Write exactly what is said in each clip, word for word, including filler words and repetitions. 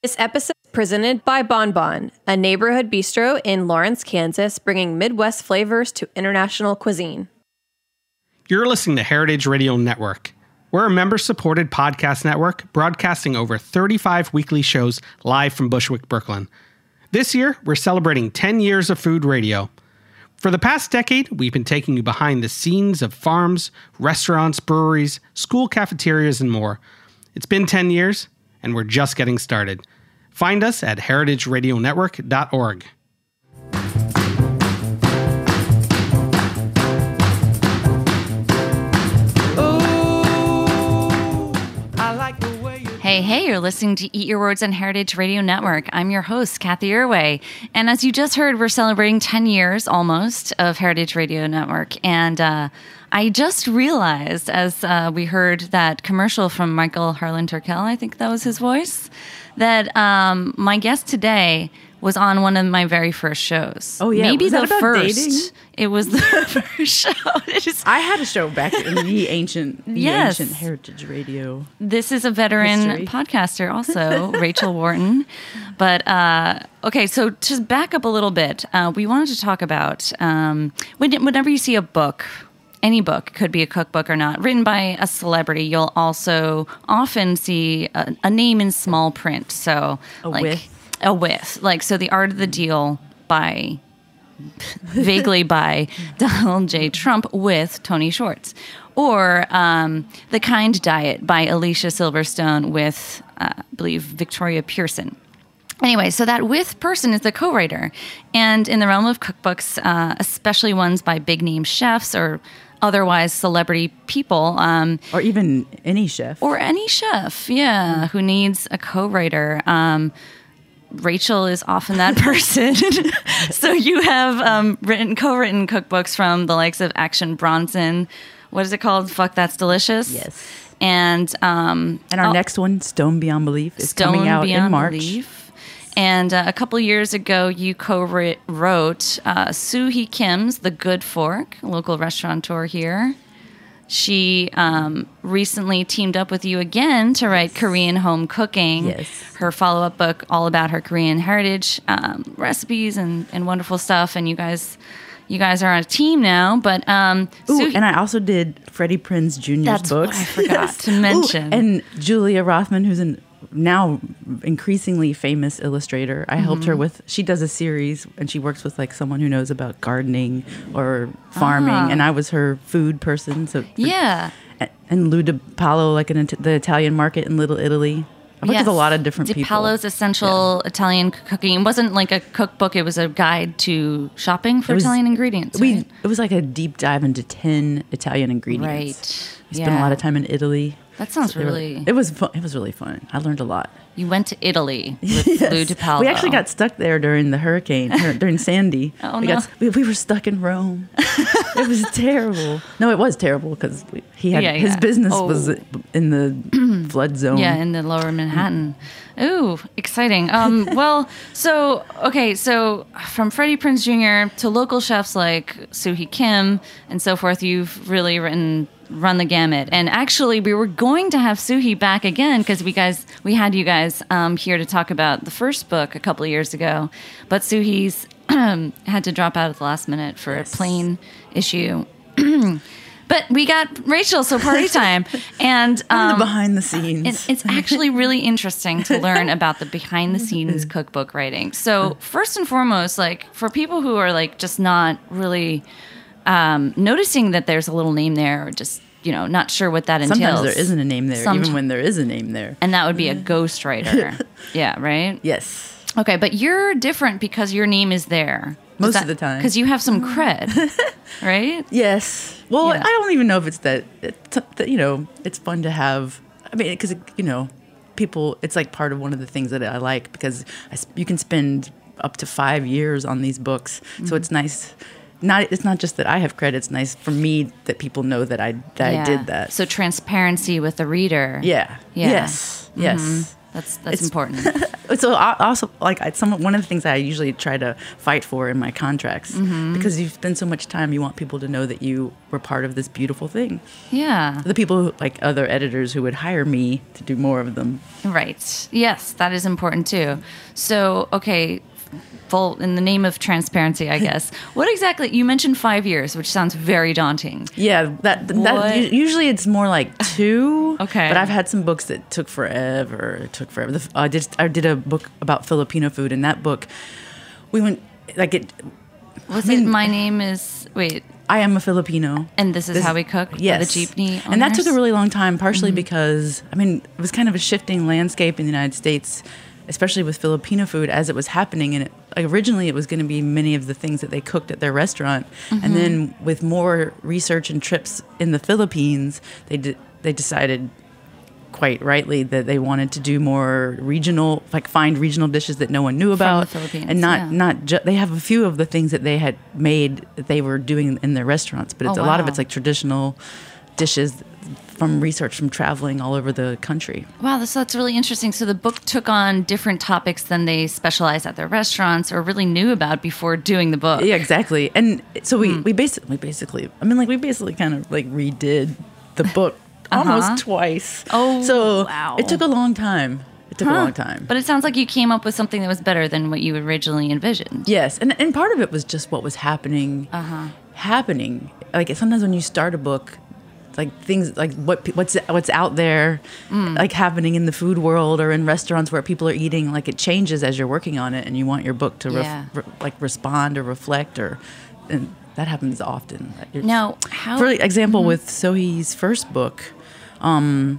This episode is presented by Bon Bon, a neighborhood bistro in Lawrence, Kansas, bringing Midwest flavors to international cuisine. You're listening to Heritage Radio Network. We're a member-supported podcast network broadcasting over thirty-five weekly shows live from Bushwick, Brooklyn. This year, we're celebrating ten years of food radio. For the past decade, we've been taking you behind the scenes of farms, restaurants, breweries, school cafeterias, and more. It's been ten years, and we're just getting started. Find us at heritage radio network dot org. Hey, hey, you're listening to Eat Your Words on Heritage Radio Network. I'm your host, Kathy Irway. And as you just heard, we're celebrating ten years almost of Heritage Radio Network. And uh, I just realized as uh, we heard that commercial from Michael Harlan Turkel, I think that was his voice, that um, my guest today was on one of my very first shows. Oh, yeah. Maybe was the that about first. Dating? It was the first show. It is, I had a show back in the ancient, the Yes. ancient Heritage Radio. This is a veteran History. podcaster also, Rachel Wharton. But, uh, okay, so to back up a little bit, uh, we wanted to talk about um, when, whenever you see a book, any book, could be a cookbook or not, written by a celebrity, you'll also often see a, a name in small print. So, A like, with. A with. Like, so The Art of the Deal by... vaguely by Donald J. Trump with Tony Schwartz. Or um, The Kind Diet by Alicia Silverstone with, uh, I believe, Victoria Pearson. Anyway, so that with person is the co-writer. And in the realm of cookbooks, uh, especially ones by big-name chefs or otherwise celebrity people. Um, Or even any chef. or any chef, yeah, who needs a co-writer. Um Rachel is often that person. So you have um, written, co-written cookbooks from the likes of Action Bronson. What is it called? Fuck, That's Delicious. Yes. And um, And our oh, next one, Stone Beyond Belief, is Stone coming out Beyond in March. Belief. And uh, a couple years ago, you co-wrote uh, Soo Hee Kim's The Good Fork, a local restaurateur here. She um, recently teamed up with you again to write Korean Home Cooking, Yes. her follow-up book all about her Korean heritage, um, recipes and, and wonderful stuff. And you guys, you guys are on a team now. But um, Ooh, Soo Hee- and I also did Freddie Prinze Junior's That's what books. I forgot to mention. Ooh, and Julia Rothman, who's an now increasingly famous illustrator. I helped Mm-hmm. her with, she does a series and she works with like someone who knows about gardening or farming. Ah. And I was her food person. So yeah. And Lou DiPaolo, like in the Italian market in Little Italy. I worked with a lot of different people. DiPaolo's Essential Italian Cooking. It wasn't like a cookbook. It was a guide to shopping for It was- Italian ingredients. We right? it was like a deep dive into ten Italian ingredients. Right. We spent a Yeah. lot of time in Italy. That sounds they were- really... it was fun. It was really fun. I learned a lot. You went to Italy with Lou DiPaolo. We actually got stuck there during the hurricane, hur- during Sandy. Oh, we no. Got, we, we were stuck in Rome. It was terrible. No, it was terrible because he had Yeah, his yeah. business Oh. was in the flood zone. Yeah, in the lower Manhattan. Ooh, exciting. Um, well, so, okay, so from Freddie Prinze Junior to local chefs like Soo Hee Kim and so forth, you've really written, run the gamut. And actually, we were going to have Soo Hee back again because we guys, we had you guys um, here to talk about the first book a couple of years ago. But Soo Hee's had to drop out at the last minute for Yes. a plane issue. But we got Rachel, so party time. And I'm um, the behind the scenes. it, it's actually really interesting to learn about the behind the scenes cookbook writing. So first and foremost, like for people who are like just not really um, noticing that there's a little name there or just, you know, not sure what that entails. Sometimes there isn't a name there, Somet- even when there is a name there. And that would be a ghostwriter. Yeah, right? Yes. Okay, but you're different because your name is there. Most of the time. Because you have some cred, right? Yes. Well, Yeah. I don't even know if it's that, it's, that, you know, it's fun to have, I mean, because, you know, people, it's like part of one of the things that I like because I, s- you can spend up to five years on these books. Mm-hmm. So it's nice. Not, it's not just that I have credit. It's nice for me that people know that I, that I Yeah. did that. So transparency with the reader. yeah. Yeah. Yes. Yes. That's that's It's- important. So I- also, like I, some one of the things I usually try to fight for in my contracts, Mm-hmm. because you spend so much time, you want people to know that you were part of this beautiful thing. Yeah. The people, who, like other editors, who would hire me to do more of them. Right. Yes, that is important too. So, okay, full in the name of transparency, I guess. What exactly? You mentioned five years, which sounds very daunting. Yeah, that What? that u- usually it's more like two. Okay. but I've had some books that took forever. It took forever. The, I did I did a book about Filipino food, and that book, we went like it. Was I mean- it My Name Is Wait? I am a Filipino. And This Is This- How We Cook? by Yes. The jeepney. And that took a owners? really long time, partially because, I mean, it was kind of a shifting landscape in the United States, especially with Filipino food as it was happening. And it, like, originally it was going to be many of the things that they cooked at their restaurant. And then with more research and trips in the Philippines, they, de- they decided quite rightly that they wanted to do more regional, like find regional dishes that no one knew about, the Philippines, and not yeah. not ju- they have a few of the things that they had made that they were doing in their restaurants, but it's Oh, a lot of wow. it's like traditional dishes from research from traveling all over the country. Wow, this, that's really interesting. So the book took on different topics than they specialized at their restaurants or really knew about before doing the book. Yeah, exactly. And so we Hmm. we basically basically I mean like we basically kind of like redid the book Uh-huh. almost twice. Oh, so wow. it took a long time. It took a Huh. long time. But it sounds like you came up with something that was better than what you originally envisioned. Yes, and and part of it was just what was happening, Uh-huh. happening. Like sometimes when you start a book, like things like what pe- what's what's out there, Mm. like happening in the food world or in restaurants where people are eating, like it changes as you're working on it, and you want your book to ref, Yeah. re- like respond or reflect, or and that happens often. It's- Now, how- for example, Mhm. with Sohi's first book, um,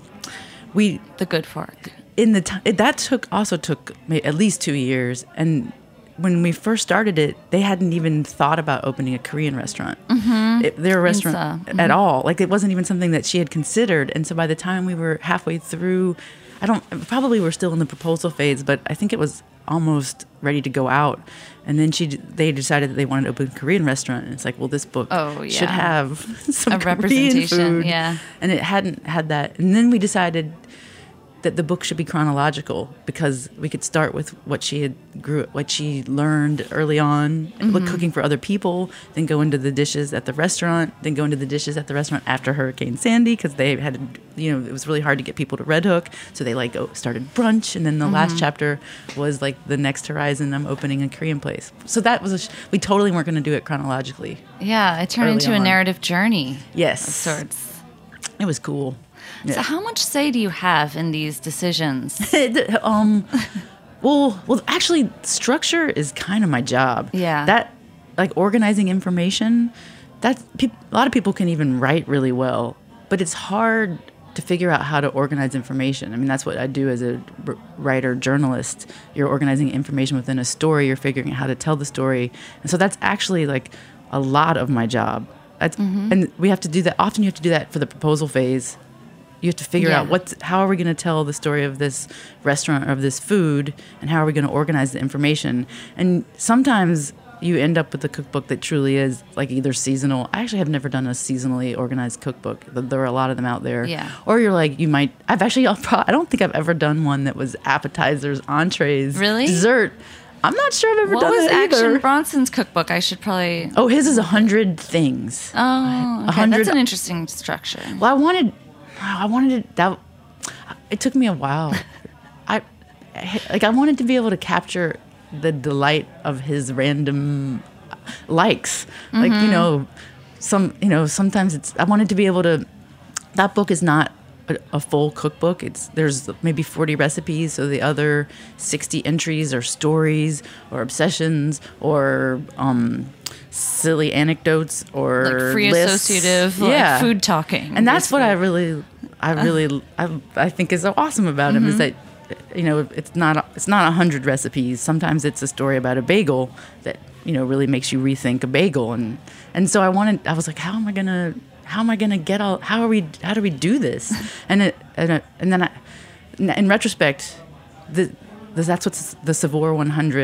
we The Good Fork. in the time that took also took ma- at least two years, and when we first started it, they hadn't even thought about opening a Korean restaurant. Mm-hmm. It, their restaurant Insa. at Mhm. all. Like it wasn't even something that she had considered. And so by the time we were halfway through, I don't probably we're still in the proposal phase, but I think it was almost ready to go out. And then she they decided that they wanted to open a Korean restaurant, and it's like, well, this book Oh, should yeah. have some A Korean representation, food. yeah. And it hadn't had that. And then we decided that the book should be chronological because we could start with what she had grew, what she learned early on, like cooking for other people, then go into the dishes at the restaurant, then go into the dishes at the restaurant after Hurricane Sandy because they had, you know, it was really hard to get people to Red Hook, so they like go, started brunch, and then the last chapter was like the next horizon. I'm opening a Korean place, so that was a sh- we totally weren't going to do it chronologically. Yeah, it turned Early into a on. narrative journey Yes, of sorts. it was cool. So how much say do you have in these decisions? um, well, well, actually, structure is kind of my job. Yeah. That, like, organizing information, that peop a lot of people can even write really well, but it's hard to figure out how to organize information. I mean, that's what I do as a r- writer, journalist. You're organizing information within a story. You're figuring out how to tell the story, and so that's actually like a lot of my job. That's, And we have to do that. Often, you have to do that for the proposal phase. You have to figure Yeah. out what's how are we going to tell the story of this restaurant or of this food, and how are we going to organize the information. And sometimes you end up with a cookbook that truly is like either seasonal. I actually have never done a seasonally organized cookbook. Th- There are a lot of them out there. Yeah. Or you're like you might. I've actually. I'll pro- I don't think I've ever done one that was appetizers, entrees, Really? dessert. I'm not sure I've ever What done was that Action either. Bronson's cookbook? I should probably. Oh, his is a hundred things. Oh, okay. hundred- That's an interesting structure. Well, I wanted, I wanted it. That it took me a while. I like I wanted to be able to capture the delight of his random likes. Like you know, some you know sometimes it's. I wanted to be able to. That book is not a, a full cookbook. It's there's maybe forty recipes. So the other sixty entries are stories or obsessions or um, silly anecdotes or Like free lists. associative, like food talking. And that's what I basically. really, I really, I, I think is so awesome about him is that, you know, it's not it's not a hundred recipes. Sometimes it's a story about a bagel that you know really makes you rethink a bagel, and and so I wanted, I was like, how am I gonna, how am I gonna get all, how are we, how do we do this? And it, and, it, and then I, in retrospect, the, the that's what the Savour one hundred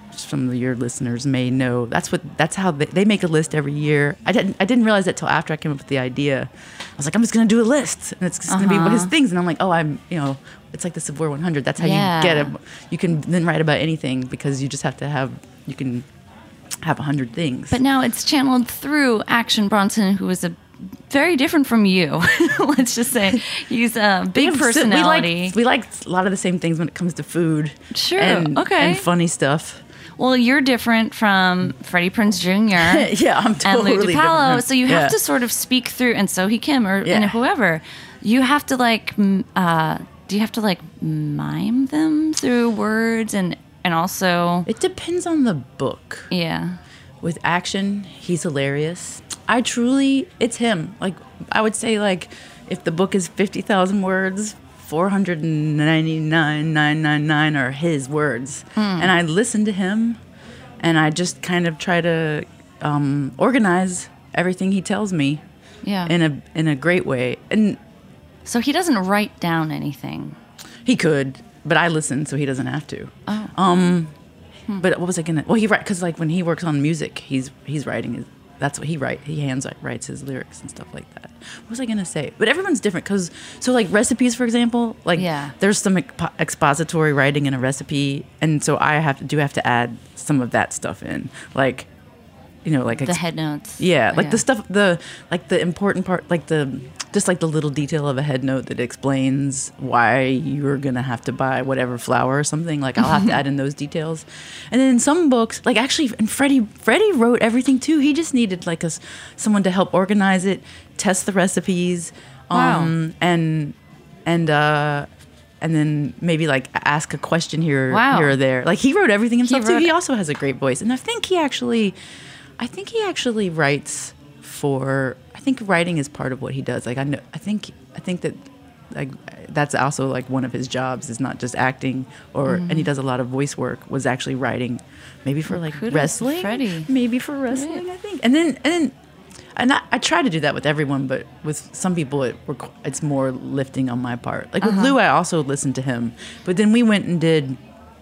some of your listeners may know, that's what that's how they, they make a list every year. I didn't I didn't realize that till after I came up with the idea. I was like, I'm just gonna do a list, and it's just uh-huh. gonna be his things. And I'm like, oh, I'm you know, it's like the Savour one hundred. That's how yeah. you get it. You can then write about anything because you just have to have you can have a hundred things. But now it's channeled through Action Bronson, who is a very different from you. Let's just say he's a big we personality. We like, we like a lot of the same things when it comes to food. Sure. And, okay. And funny stuff. Well, you're different from Freddie Prinze Junior Yeah, I'm totally and Lou DiPaolo. different. So you yeah. have to sort of speak through, and so he Kim or yeah. and whoever. You have to like, m- uh, do you have to like mime them through words and and also? It depends on the book. Yeah. With Action, he's hilarious. I truly, it's him. Like, I would say, like, if the book is fifty thousand words, four hundred ninety-nine thousand nine hundred ninety-nine are his words. Mm. And I listen to him, and I just kind of try to um, organize everything he tells me yeah. in a in a great way. And so he doesn't write down anything. He could, but I listen, so he doesn't have to. Oh. Um, hmm. But what was I gonna? Well, he write because like when he works on music, he's he's writing his. That's what he write. He hands writes his lyrics and stuff like that. What was I gonna say? But everyone's different because so like recipes, for example, like yeah. there's some expo- expository writing in a recipe, and so I have to do have to add some of that stuff in, like you know, like the ex- head notes. Yeah, like yeah. the stuff, the like the important part, like the just like the little detail of a head note that explains why you're gonna have to buy whatever flour or something. Like I'll have to add in those details. And then in some books, like actually, and Freddie, Freddie wrote everything too. He just needed like a someone to help organize it, test the recipes, um, wow. and and uh, and then maybe like ask a question here, wow. here or there. Like he wrote everything himself he wrote too. He also has a great voice, and I think he actually, I think he actually writes for. I think writing is part of what he does. Like I know, I think, I think that, like that's also like one of his jobs is not just acting, or mm-hmm. and he does a lot of voice work. Was actually writing, maybe for like Kudos wrestling, Freddie. maybe for wrestling. Right. I think, and then and then, and I, I try to do that with everyone, but with some people it it's more lifting on my part. Like with uh-huh. Lou, I also listened to him, but then we went and did.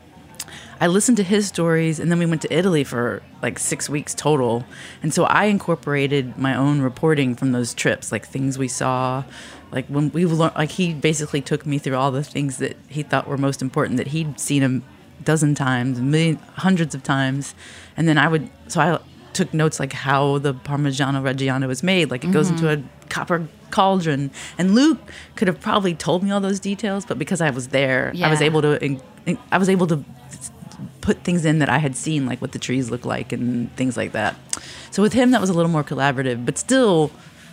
I listened to his stories, and then we went to Italy for like six weeks total. And so I incorporated my own reporting from those trips, like things we saw, like when we learned, like he basically took me through all the things that he thought were most important that he'd seen a dozen times, a million, hundreds of times. And then I would, so I took notes like how the Parmigiano Reggiano is made, like it mm-hmm. goes into a copper cauldron. And Luke could have probably told me all those details, but because I was there, yeah. I was able to, I was able to put things in that I had seen, like what the trees look like and things like that. So with him, that was a little more collaborative, but still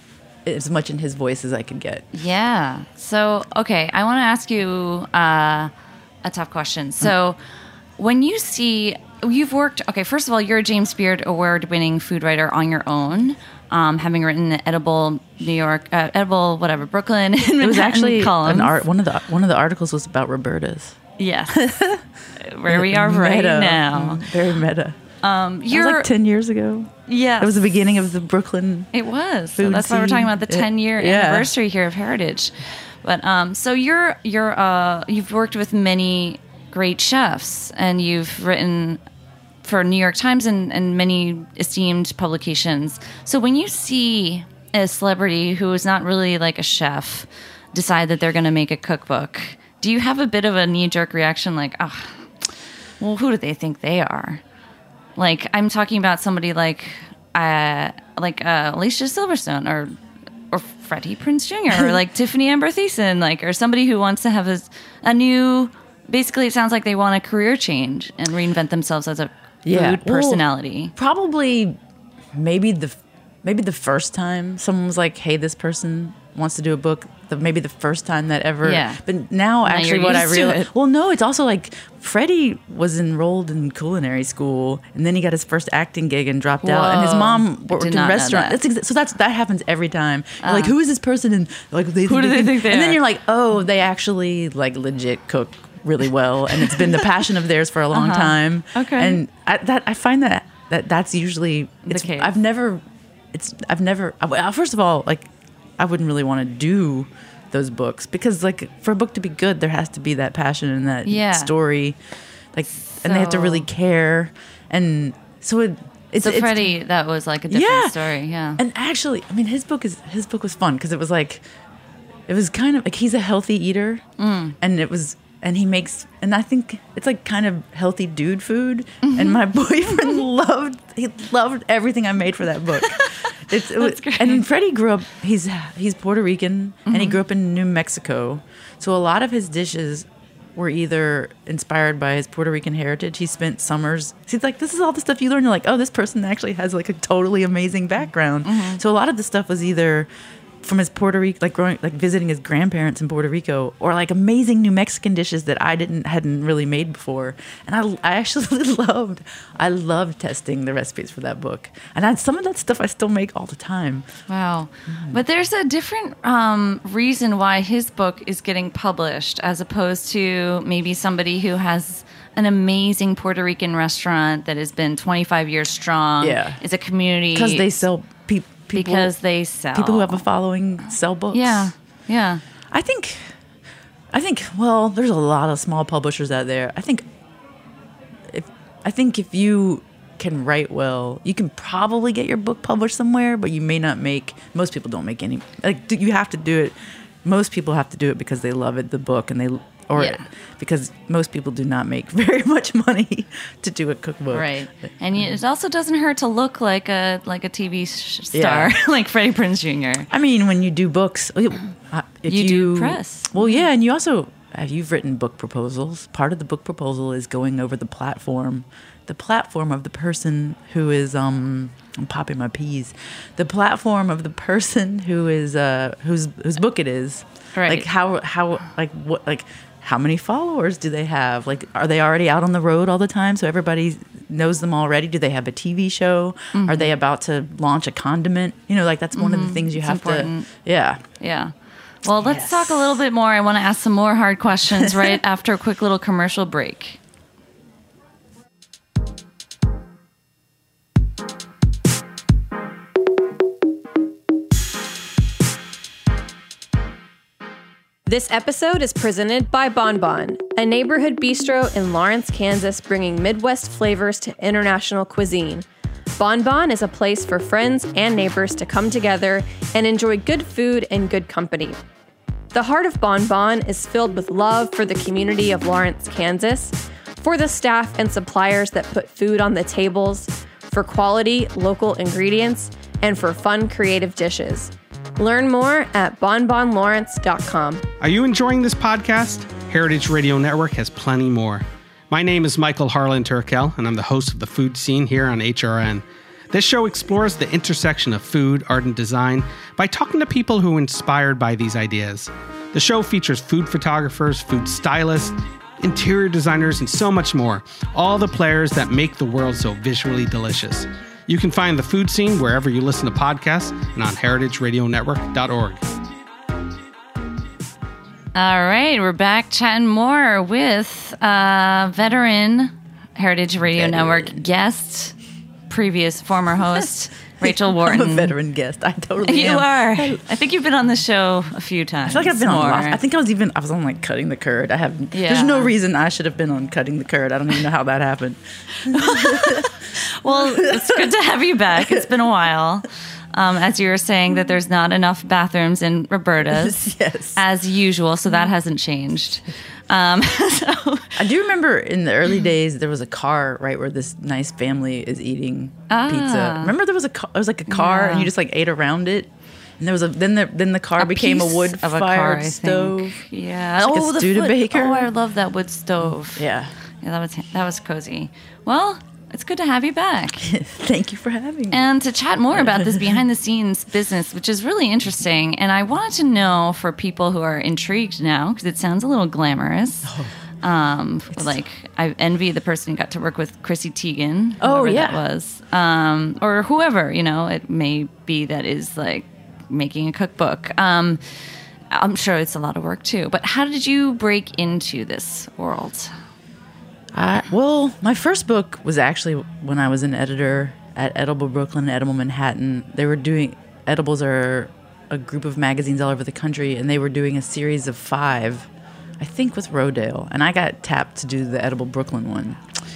as much in his voice as I could get. Yeah. So, okay, I want to ask you uh, a tough question. So when you see, you've worked, okay, first of all, you're a James Beard Award-winning food writer on your own, um, having written the Edible New York, uh, Edible whatever, Brooklyn, and it was actually columns. An art, one of the one of the articles was about Roberta's. Yes. Where we are right meta. now. Very meta. Um, you're was like ten years ago. Yeah. It was the beginning of the Brooklyn. It was. Food So that's why we're talking about the ten-year yeah. anniversary here of Heritage. But um, so you're you're uh, you've worked with many great chefs, and you've written for New York Times and, and many esteemed publications. So when you see a celebrity who is not really like a chef decide that they're going to make a cookbook, do you have a bit of a knee-jerk reaction like, oh, well, who do they think they are? Like, I'm talking about somebody like uh, like uh, Alicia Silverstone or or Freddie Prinze Junior or like Tiffany Amber Thiessen, like, or somebody who wants to have a, a new, basically it sounds like they want a career change and reinvent themselves as a yeah. food personality. Well, probably maybe the maybe the first time someone was like, hey, this person wants to do a book, the, maybe the first time that ever. Yeah. But now, now actually what I realized, well, no, it's also like Freddie was enrolled in culinary school, and then he got his first acting gig and dropped Whoa. out, and his mom worked in a restaurant. That. That's exa- so that's that happens every time. Uh, like, who is this person? And like, they who do they think they And are? then you're like, oh, they actually like legit cook really well, and it's been the passion of theirs for a long uh-huh. time. Okay. And I, that I find that that that's usually it's. The case. I've never. It's I've never. I, first of all, like, I wouldn't really want to do those books because, like, for a book to be good, there has to be that passion and that yeah. story. like, and they have to So- really care, and so it. It's, So it's, Freddie, that was like a different yeah. story. Yeah. And actually, I mean, his book is his book was fun because it was like, it was kind of like he's a healthy eater, Mm. and it was, and he makes, and I think it's like kind of healthy dude food. Mm-hmm. And my boyfriend loved, he loved everything I made for that book. It's, it was, That's great. and Freddie grew up. He's he's Puerto Rican, and he Mm-hmm. grew up in New Mexico. So a lot of his dishes were either inspired by his Puerto Rican heritage. He spent summers. He's like, this is all the stuff you learn. You're like, oh, this person actually has like a totally amazing background. Mm-hmm. So a lot of the stuff was either from his Puerto Rico, like growing, like visiting his grandparents in Puerto Rico, or like amazing New Mexican dishes that I didn't hadn't really made before. And I, I actually loved, I loved testing the recipes for that book. And I, some of that stuff I still make all the time. Wow. But there's a different um, reason why his book is getting published as opposed to maybe somebody who has an amazing Puerto Rican restaurant that has been twenty-five years strong. Yeah. Is a community. Because they sell pe- people. Because they sell. people who have a following sell books. Yeah. Yeah. I think, I think. Well, there's a lot of small publishers out there. I think, if I think if you can write well, you can probably get your book published somewhere, but you may not make. Most people don't make any. Like do- you have to do it. Most people have to do it because they love it, the book, and they or Yeah. because most people do not make very much money to do a cookbook. Right. And you- it also doesn't hurt to look like a like a T V sh- star, Yeah. like Freddie Prinze Junior I mean, when you do books, uh, if You you, do press. Well, yeah, and you also have you've written book proposals. Part of the book proposal is going over the platform, the platform of the person who is um. I'm popping my peas. The platform of the person who is uh whose whose book it is. Right. Like how how like what like how many followers do they have? Like are they already out on the road all the time so everybody knows them already? Do they have a T V show? Mm-hmm. Are they about to launch a condiment? You know, like that's one of the things you It's have important. to yeah. Yeah. Well, let's Yes. talk a little bit more. I want to ask some more hard questions right after a quick little commercial break. This episode is presented by Bon Bon, a neighborhood bistro in Lawrence, Kansas, bringing Midwest flavors to international cuisine. Bon Bon is a place for friends and neighbors to come together and enjoy good food and good company. The heart of Bon Bon is filled with love for the community of Lawrence, Kansas, for the staff and suppliers that put food on the tables, for quality local ingredients, and for fun creative dishes. Learn more at bon bon lawrence dot com. Are you enjoying this podcast? Heritage Radio Network has plenty more. My name is Michael Harlan Turkel, and I'm the host of The Food Scene here on H R N. This show explores the intersection of food, art, and design by talking to people who are inspired by these ideas. The show features food photographers, food stylists, interior designers, and so much more. All the players that make the world so visually delicious. You can find The Food Scene wherever you listen to podcasts and on heritage radio network dot org. All right, we're back chatting more with uh, veteran Heritage Radio Veteran. Network guest, previous former host, Rachel Wharton. I'm a veteran guest. I totally You am. are. I think you've been on the show a few times. I feel like I've been on more. lots. I think I was even I was on like Cutting the Curd. I have Yeah. there's no reason I should have been on Cutting the Curd. I don't even know how that happened. Well, it's good to have you back. It's been a while. Um, as you were saying, that there's not enough bathrooms in Roberta's, Yes. as usual, so that hasn't changed. Um, so, I do remember in the early days there was a car right where this nice family is eating pizza. Remember there was a car, it was like a car Yeah. and you just like ate around it. And there was a then the then the car a became a piece wood of a car, fired I stove. think. Yeah. Like a oh, the Studebaker. foot- Oh, I love that wood stove. Yeah. Yeah, that was that was cozy. Well, it's good to have you back. Thank you for having me. And to chat more about this behind the scenes business, which is really interesting. And I wanted to know for people who are intrigued now, because it sounds a little glamorous. Um, like I envy the person who got to work with Chrissy Teigen. Oh, whoever yeah. that was, um, or whoever, you know, it may be that is like making a cookbook. Um, I'm sure it's a lot of work too. But how did you break into this world? I, well, my first book was actually when I was an editor at Edible Brooklyn and Edible Manhattan. They were doing, Edibles are a group of magazines all over the country, and they were doing a series of five I think with Rodale, and I got tapped to do the Edible Brooklyn one.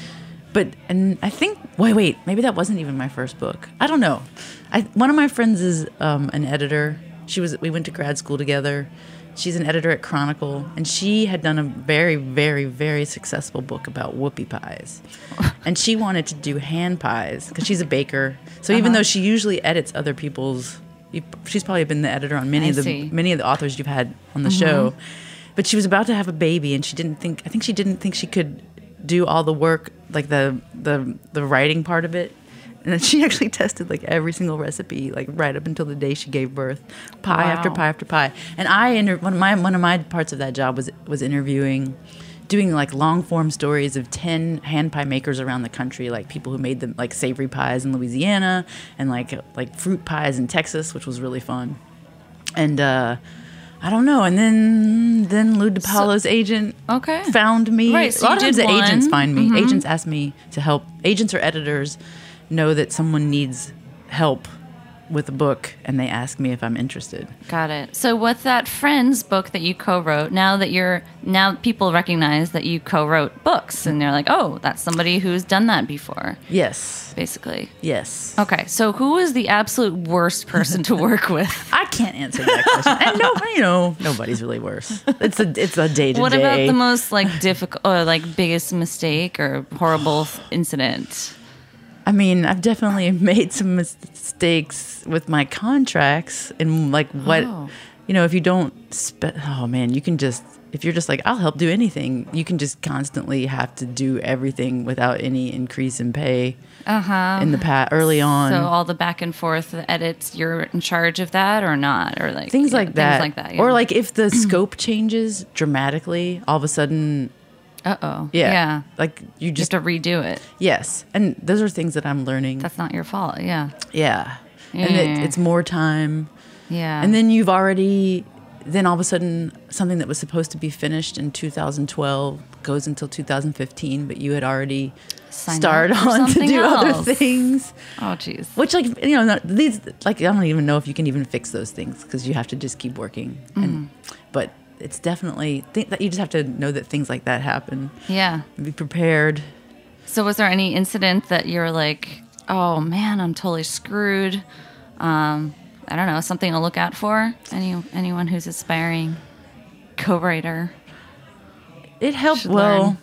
But and I think wait wait maybe that wasn't even my first book. I don't know. I one of my friends is um, an editor. She was we went to grad school together. She's an editor at Chronicle, and she had done a very, very, very successful book about whoopie pies. And she wanted to do hand pies because she's a baker. So uh-huh. even though she usually edits other people's, she's probably been the editor on many I of the see. many of the authors you've had on the Mm-hmm. show. But she was about to have a baby, and she didn't think. I think she didn't think she could do all the work, like the the the writing part of it. And then she actually tested like every single recipe, like right up until the day she gave birth, pie Wow. after pie after pie. And I, inter- one of my one of my parts of that job was was interviewing, doing like long form stories of ten hand pie makers around the country, like people who made them like savory pies in Louisiana and like like fruit pies in Texas, which was really fun. And uh, I don't know. And then then Lou DiPaolo's agent Okay. found me. Right, so a lot you of times did the agents one. find me. Mhm. Agents ask me to help. Agents or editors know that someone needs help with a book, and they ask me if I'm interested. Got it. So with that Friends book that you co-wrote, now that you're now people recognize that you co-wrote books, and they're like, oh, that's somebody who's done that before, Yes. basically. Yes. Okay, so who is the absolute worst person to work with? I can't answer that question. And no, you know, nobody's really worse. It's a it's a day to day. What about the most like difficult or like biggest mistake or horrible incident? I mean, I've definitely made some mistakes with my contracts and like what, Oh. you know, if you don't, spe- oh man, you can just, if you're just like, I'll help do anything, you can just constantly have to do everything without any increase in pay Uh-huh. in the past, early on. So all the back and forth, the edits, you're in charge of that or not? Or like things yeah, like that. Things like that. Yeah. Or like if the scope changes dramatically, all of a sudden, uh-oh. yeah, Yeah. like you You have just, to redo it. yes. And those are things that I'm learning. That's not your fault. Yeah. yeah. And it, Yeah. it's more time. Yeah. And then you've already, then all of a sudden, something that was supposed to be finished in two thousand twelve goes until two thousand fifteen, but you had already Signed started up for on to something do else. other things. Oh, jeez. Which, like, you know, not- these, like, I don't even know if you can even fix those things because you have to just keep working. Mm-hmm. And, but it's definitely, think that you just have to know that things like that happen. Yeah. Be prepared. So was there any incident that you're like, oh man, I'm totally screwed? Um, I don't know, something to look out for? Any anyone who's aspiring co-writer? It helps, Should well,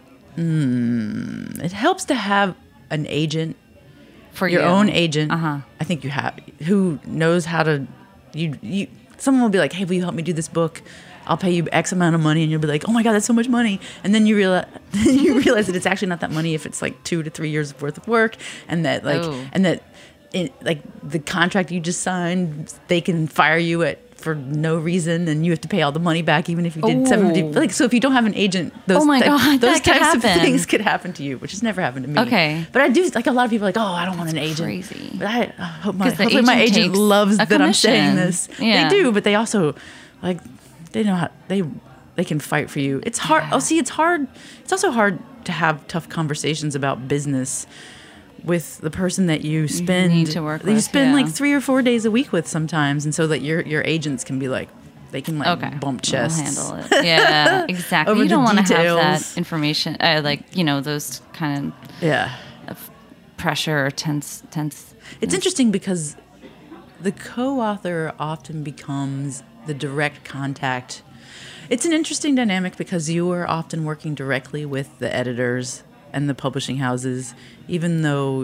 mm, it helps to have an agent, For your you. own agent. Uh-huh. I think you have, who knows how to, you, you, someone will be like, hey, will you help me do this book? I'll pay you X amount of money. And you'll be like, oh my God, that's so much money. And then you realize, you realize that it's actually not that money if it's like two to three years worth of work. And that like, Oh. and that it, like the contract you just signed, they can fire you at, for no reason, and you have to pay all the money back, even if you did Oh. seventy. Like, so if you don't have an agent, those Oh my type- God, those that could types of happen. things could happen to you, which has never happened to me. Okay. but I do like a lot of people are like, oh, I don't want an agent. crazy. But I, I hope my 'Cause the hopefully my agent agent takes loves a that I'm saying commission. this. Yeah. They do, but they also like they know how they they can fight for you. It's hard. Oh, see, it's hard. It's also hard to have tough conversations about business with the person that you spend need to work that you with, spend yeah. like three or four days a week with sometimes, and so that your your agents can be like they can like Okay. bump I'll chests. handle it. Yeah, exactly. Over You the don't want to have details. that information, uh, like, you know, those kind Yeah. of pressure or tense, tense. It's interesting because the co-author often becomes the direct contact. It's an interesting dynamic because you are often working directly with the editors and the publishing houses, even though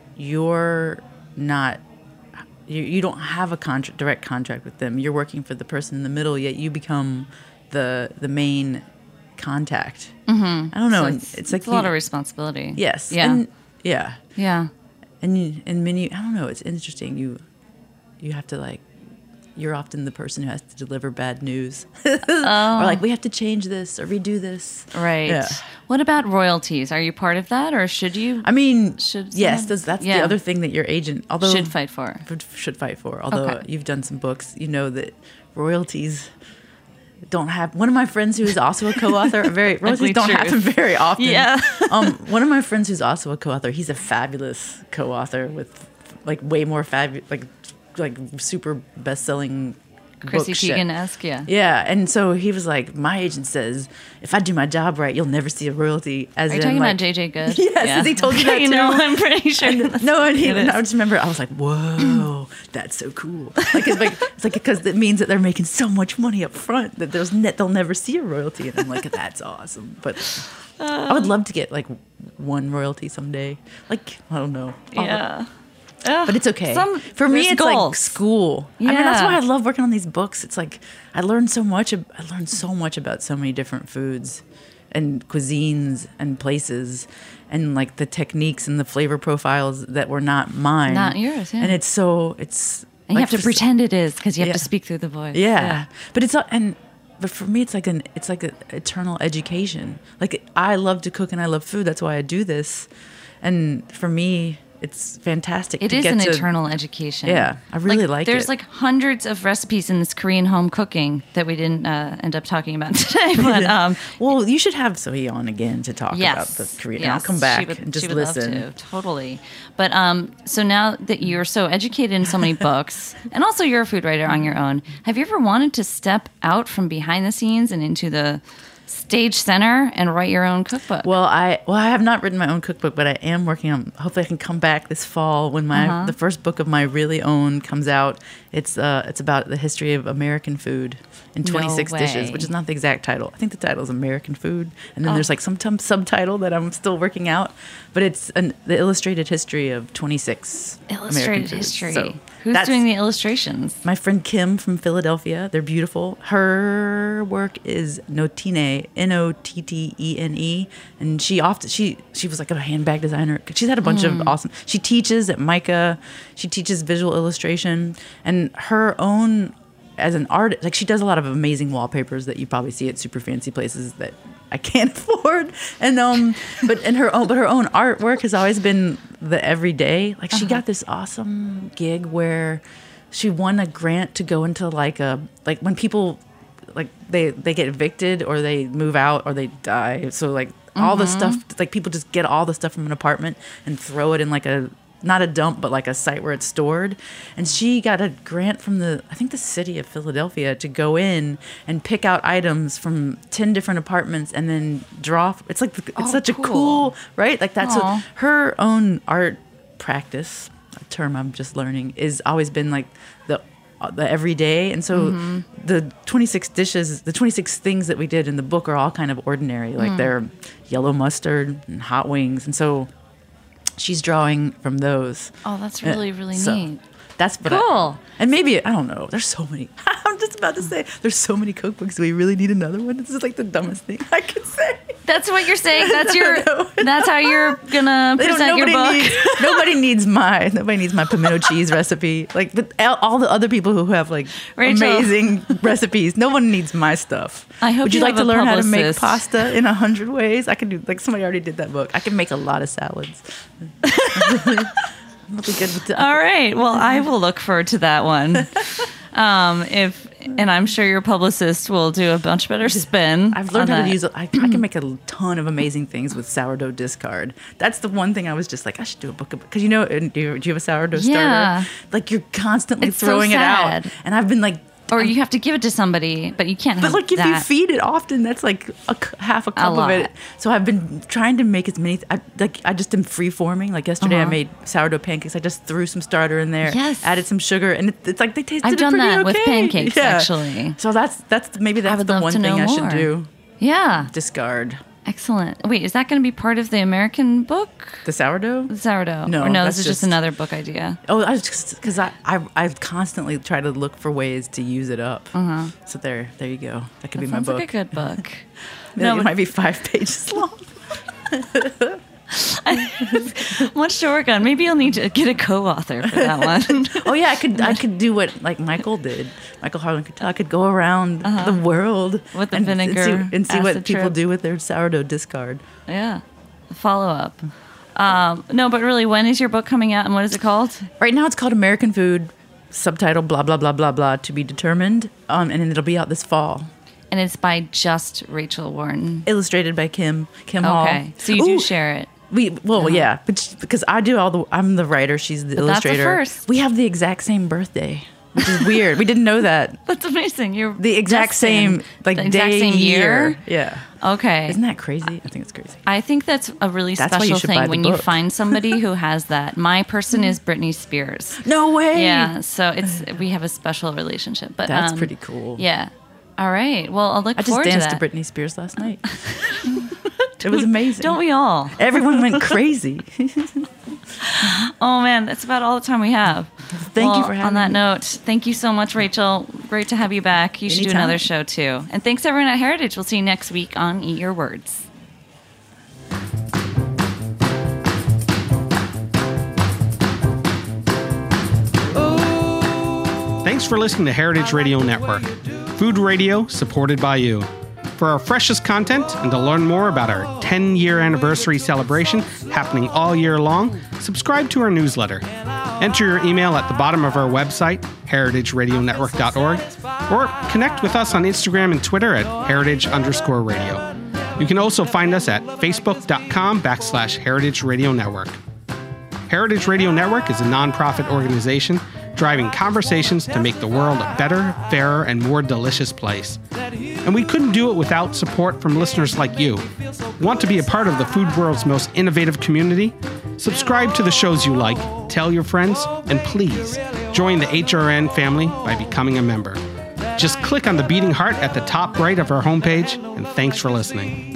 you're not, you, you don't have a contra- direct contract with them. You're working for the person in the middle, yet you become the the main contact. Mm-hmm. I don't know. So and it's, it's, like it's a lot you- of responsibility. yes, Yeah. and, yeah. yeah. And you, and many, I don't know, it's interesting. You you have to like, you're often the person who has to deliver bad news. Or like, we have to change this or redo this. Right. Yeah. What about royalties? Are you part of that, or should you? I mean, Should yes, someone- that's, that's yeah. the other thing that your agent, although should fight for. for- should fight for. Although Okay. you've done some books, you know that royalties don't have. One of my friends who is also a co-author, very royalties Ugly don't truth. happen very often. Yeah. um, one of my friends who's also a co-author, he's a fabulous co-author with like way more fabulous, like like super best-selling Chrissy book shit. Teigen-esque, yeah. Yeah, and so he was like, my agent says, if I do my job right, you'll never see a royalty. As Are you in, talking like, about J J Good? Yes, has he told you that you too? know, I'm pretty sure. And, no, and, he, It and is. I just remember I was like, "Whoa, that's so cool!" Like it's like it's like because it means that they're making so much money up front that there's net they'll never see a royalty, and I'm like, "That's awesome." But I would love to get like one royalty someday. Like I don't know, Yeah. but it's okay. Some- For me, there's it's like goals. school. I mean, that's Yeah. why I love working on these books. It's like I learned so much. ab- I learned so much about so many different foods and cuisines and places and like the techniques and the flavor profiles that were not mine, Not yours, yeah. And it's so it's. And you like, have to just- pretend it is because you have Yeah. to speak through the voice. Yeah. but it's all- and but for me, it's like an it's like an eternal education. Like I love to cook and I love food. That's why I do this, and for me, it's fantastic. It to is get an to, eternal education. Yeah, I really like There's it. like hundreds of recipes in this Korean home cooking that we didn't uh, end up talking about today. But um, Well, you should have Sohee on again to talk yes, about the Korean. yes, I'll come she back would- and just she would listen. Love to, totally. But um, so now that you're so educated in so many books, and also you're a food writer on your own, have you ever wanted to step out from behind the scenes and into the stage center and write your own cookbook? Well, I well I have not written my own cookbook, but I am working on. Hopefully, I can come back this fall when my Uh-huh. the first book of my really own comes out. It's uh it's about the history of American food in No twenty-six dishes, way. which is not the exact title. I think the title is American Food, and then Oh. there's like some tum- subtitle that I'm still working out. But it's an, the illustrated history of twenty-six American Illustrated foods. history. So Who's that's- doing the illustrations? My friend Kim from Philadelphia. They're beautiful. Her work is Notine, N O T T E N E, and she often she she was like a handbag designer. She's had a bunch Mm. of awesome. She teaches at Micah. She teaches visual illustration, and her own as an artist, like she does a lot of amazing wallpapers that you probably see at super fancy places that I can't afford. And um, but and her own, but her own artwork has always been the everyday. Like she got this awesome gig where she won a grant to go into like a like when people like they they get evicted or they move out or they die. So like all the stuff, like people just get all the stuff from an apartment and throw it in like a not a dump, but like a site where it's stored. And she got a grant from the, I think the city of Philadelphia to go in and pick out items from ten different apartments and then draw. It's like, it's Oh, such cool. a cool, right? Like that's Aw. a, her own art practice, a term I'm just learning, is always been like the, the everyday. And so Mm-hmm. the twenty-six dishes, the twenty-six things that we did in the book are all kind of ordinary. Like Mm. they're yellow mustard and hot wings. And so she's drawing from those. Oh, that's Yeah, really, really so neat. That's what I- Cool. and maybe I don't know. There's so many. I'm just about to say there's so many cookbooks. Do we really need another one? This is like the dumbest thing I could say. That's what you're saying. That's your. No. That's how you're gonna They don't- present your book. Needs, nobody needs my nobody needs my pimento cheese recipe. Like, but all all the other people who have like Rachel. amazing recipes. No one needs my stuff. I hope Would you, you like have to a learn how to make publicist. pasta in a hundred ways? I can do. Like somebody already did that book. I can make a lot of salads. I'm really good with that. All right. Well, I will look forward to that one. Um, if and I'm sure your publicist will do a much better spin. I've learned on how to that. use it. I, I can make a ton of amazing things with sourdough discard. That's the one thing I was just like, I should do a book about. Because you know, and do you, do you have a sourdough Yeah. starter? Like you're constantly It's so throwing it sad. out. And I've been like, Or you have to give it to somebody, but you can't but have like if that. you feed it often, that's like a c half a cup of lot. it. So I've been trying to make as many. I, like I just am free forming. Like yesterday, I Uh-huh. made sourdough pancakes. I just threw some starter in there, Yes. added some sugar, and it, it's like they tasted I've done pretty that with okay. pancakes, actually. So that's that's maybe that's would the love one to thing know I should more. do. Yeah. Discard Excellent. Wait, is that going to be part of the American book? the sourdough. The sourdough? No, Or no, that's this is just just- another book idea. Oh, I was just because I, I I constantly try to look for ways to use it up. Uh-huh. So there, there you go. That could That be my sounds book. like a good book. No, No, it might be five pages long. Much to work on. Maybe you'll need to get a co-author for that one. Oh yeah, I could I could do what like Michael did. Michael Harlan could I could go around the world Uh-huh. With the and, vinegar and see, and see what acid people trip. do with their sourdough discard. Yeah. Follow up. Um, no, but really, when is your book coming out and what is it called? Right now, it's called American Food. Subtitle blah blah blah blah blah to be determined. Um, and then it'll be out this fall. And it's by just Rachel Warren. Illustrated by Kim Kim Hall. Okay. So you do Ooh, share it. We well yeah, but just because I do all the I'm the writer, she's the But that's a illustrator. first. We have the exact same birthday. which is weird. We didn't know that. That's amazing. You're The exact destined. same, like, the day, exact same year. year. Yeah. Okay. Isn't that crazy? I think it's crazy. I think that's a really That's why you special should buy thing the when you book. find somebody who has that. My person is Britney Spears. No way. Yeah, so it's we have a special relationship. But That's um, pretty cool. Yeah. All right. Well, I'll look I just forward danced to to, that. Britney Spears last night. It was amazing. Don't we all? Everyone went crazy. Oh man, that's about all the time we have. Thank you Well, for having On that me. note, thank you so much, Rachel. Great to have you back. You should do Anytime. another show too. And thanks everyone at Heritage. We'll see you next week on Eat Your Words. Thanks for listening to Heritage Radio Network, food radio supported by you. For our freshest content and to learn more about our ten-year anniversary celebration happening all year long, subscribe to our newsletter. Enter your email at the bottom of our website, heritage radio network dot org, or connect with us on Instagram and Twitter at heritage underscore radio. You can also find us at facebook.com backslash heritage radio network. Heritage Radio Network is a nonprofit organization driving conversations to make the world a better, fairer, and more delicious place. And we couldn't do it without support from listeners like you. Want to be a part of the food world's most innovative community? Subscribe to the shows you like, tell your friends, and please join the H R N family by becoming a member. Just click on the beating heart at the top right of our homepage, and thanks for listening.